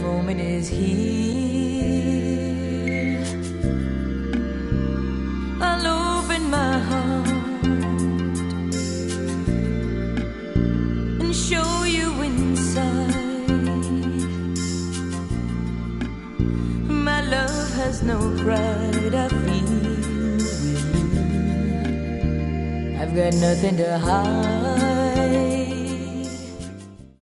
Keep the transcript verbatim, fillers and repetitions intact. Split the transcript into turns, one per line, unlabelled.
moment is here. I'll open my heart and show you inside. My love has no pride, I feel with you. I've got nothing to hide.